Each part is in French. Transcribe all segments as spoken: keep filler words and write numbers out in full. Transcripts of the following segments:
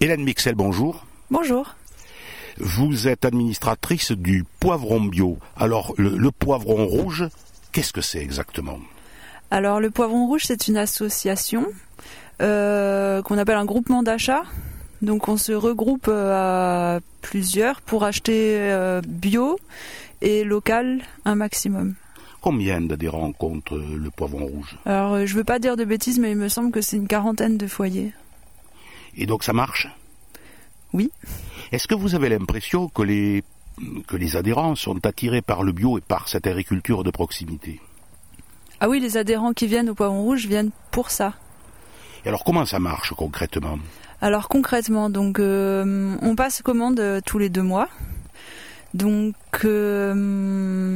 Hélène Mixel, bonjour. Bonjour. Vous êtes administratrice du poivron bio. Alors, le, le poivron rouge, qu'est-ce que c'est exactement ? Alors, le poivron rouge, c'est une association euh, qu'on appelle un groupement d'achat. Donc, on se regroupe à plusieurs pour acheter euh, bio et local un maximum. Combien d'adhérents compte le poivron rouge ? Alors, je ne veux pas dire de bêtises, mais il me semble que c'est une quarantaine de foyers. Et donc, ça marche ? Oui. Est-ce que vous avez l'impression que les, que les adhérents sont attirés par le bio et par cette agriculture de proximité ? Ah oui, les adhérents qui viennent au poivron rouge viennent pour ça. Et alors, comment ça marche concrètement ? Alors concrètement, donc euh, on passe commande euh, tous les deux mois. Donc euh,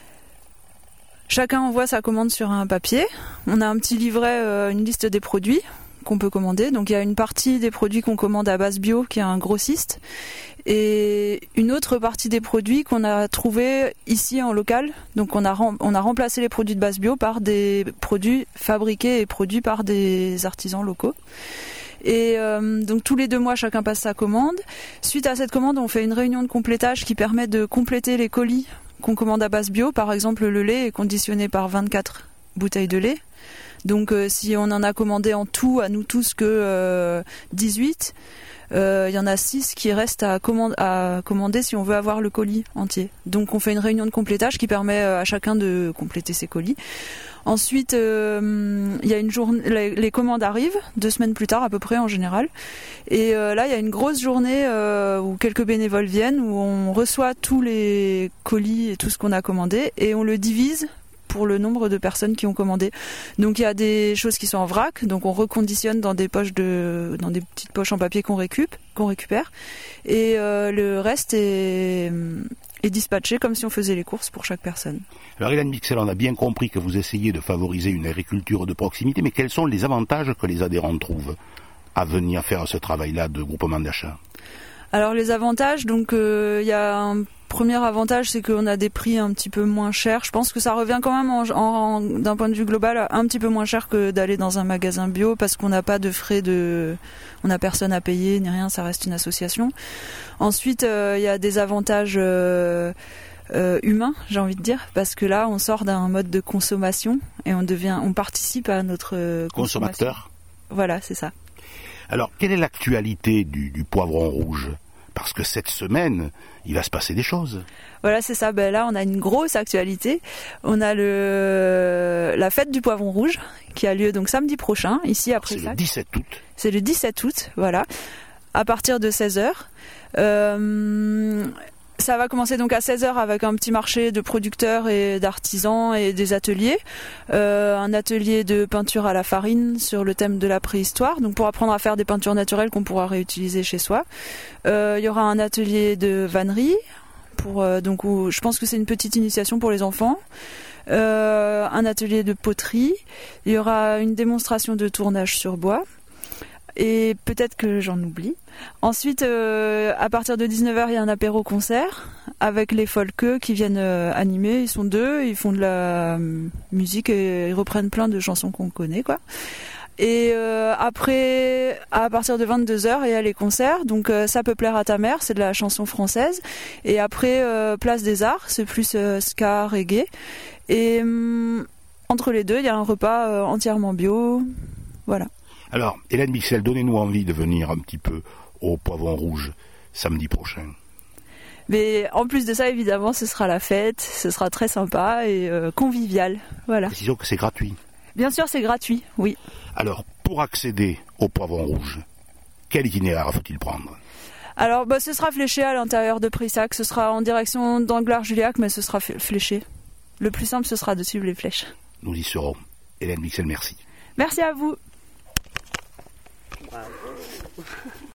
chacun envoie sa commande sur un papier. On a un petit livret, euh, une liste des produits qu'on peut commander. Donc il y a une partie des produits qu'on commande à base bio, qui est un grossiste, et une autre partie des produits qu'on a trouvé ici en local. Donc on a, rem- on a remplacé les produits de base bio par des produits fabriqués et produits par des artisans locaux. Et euh, donc tous les deux mois, chacun passe sa commande. Suite à cette commande, on fait une réunion de complétage qui permet de compléter les colis qu'on commande à base bio. Par exemple, le lait est conditionné par vingt-quatre bouteilles de lait. Donc euh, si on en a commandé en tout, à nous tous, que euh, dix-huit, il euh, y en a six qui restent à, commande, à commander si on veut avoir le colis entier. Donc on fait une réunion de complétage qui permet à chacun de compléter ses colis. Ensuite, il euh, y a une journée, les, les commandes arrivent deux semaines plus tard à peu près en général. Et euh, là, il y a une grosse journée euh, où quelques bénévoles viennent, où on reçoit tous les colis et tout ce qu'on a commandé et on le divise pour le nombre de personnes qui ont commandé. Donc il y a des choses qui sont en vrac, donc on reconditionne dans des poches de, dans des petites poches en papier qu'on récup, qu'on récupère, et euh, le reste est, est dispatché comme si on faisait les courses pour chaque personne. Alors Hélène Mixel, on a bien compris que vous essayez de favoriser une agriculture de proximité, mais quels sont les avantages que les adhérents trouvent à venir faire ce travail-là de groupement d'achat ? Alors les avantages, donc il euh, y a un premier avantage, c'est qu'on a des prix un petit peu moins chers. Je pense que ça revient quand même en, en, d'un point de vue global un petit peu moins cher que d'aller dans un magasin bio, parce qu'on n'a pas de frais de, on n'a personne à payer ni rien, ça reste une association. Ensuite, il euh, y a des avantages euh, euh, humains, j'ai envie de dire, parce que là, on sort d'un mode de consommation et on devient, on participe à notre euh, consommateur. Voilà, c'est ça. Alors, quelle est l'actualité du, du poivron rouge ? Parce que cette semaine, il va se passer des choses. Voilà, c'est ça. Ben là, on a une grosse actualité. On a le la fête du poivron rouge qui a lieu donc samedi prochain, ici à Prayssac. C'est le dix-sept août. C'est le dix-sept août, voilà, à partir de seize heures. Euh, ça va commencer donc à seize heures avec un petit marché de producteurs et d'artisans et des ateliers. Euh, un atelier de peinture à la farine sur le thème de la préhistoire, donc pour apprendre à faire des peintures naturelles qu'on pourra réutiliser chez soi. Euh, il y aura un atelier de vannerie, pour, euh, donc, où, je pense que c'est une petite initiation pour les enfants. Euh, un atelier de poterie. Il y aura une démonstration de tournage sur bois. Et peut-être que j'en oublie. Ensuite, euh, à partir de dix-neuf heures, il y a un apéro-concert avec les folkeux qui viennent euh, animer. Ils sont deux, ils font de la euh, musique et ils reprennent plein de chansons qu'on connaît, quoi. Et euh, après, à partir de vingt-deux heures, il y a les concerts. Donc euh, Ça peut plaire à ta mère, c'est de la chanson française. Et après, euh, Place des Arts, c'est plus euh, ska, reggae. Et euh, entre les deux, il y a un repas euh, entièrement bio. Voilà. Alors, Hélène Mixel, donnez-nous envie de venir un petit peu au Poivron Rouge samedi prochain. Mais en plus de ça, évidemment, ce sera la fête, ce sera très sympa et euh, convivial. Voilà. Précisons que c'est gratuit. Bien sûr, c'est gratuit, oui. Alors, pour accéder au Poivron Rouge, quel itinéraire faut-il prendre ? Alors, bah, ce sera fléché à l'intérieur de Prayssac, ce sera en direction d'Anglars-Juliac, mais ce sera fléché. Le plus simple, ce sera de suivre les flèches. Nous y serons. Hélène Mixel, merci. Merci à vous. Wow.